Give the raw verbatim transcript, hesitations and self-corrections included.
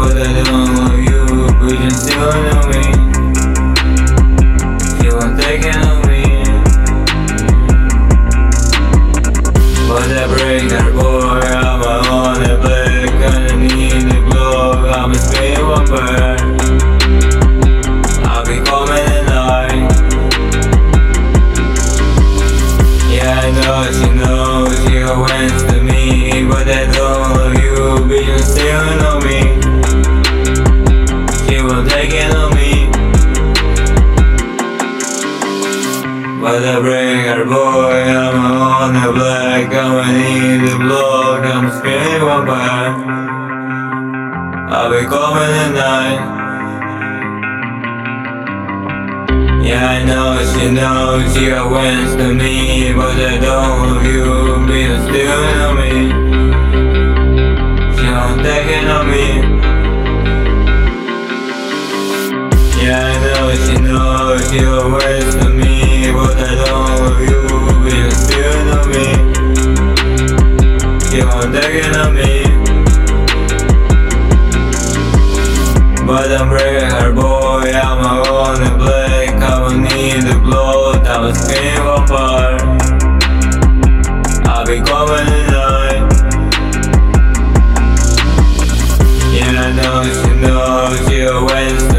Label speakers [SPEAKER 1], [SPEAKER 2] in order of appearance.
[SPEAKER 1] but I don't love you, but you still know me. You are taking on me, but I break her boy. I'm on the black, I need the glow. I'm a spin one bird. I'll be coming at night. Yeah, I know she knows she went to me, but I don't love you, but you still know me. She will take it on me, but I bring her boy. I'm on the black, I'm in the block. I'm screaming one bar. I'll be coming at night. Yeah, I know she knows she went to me, but I don't love you, but you still know me. She won't take it on me. Yeah, I know she knows she went to me, but I don't love you, but you still know me. She won't take it on me, but I'm breaking her boy. I'm on the black, I'm need the blood. I'm a scream apart. I'll be coming at night. Yeah, I know she knows she went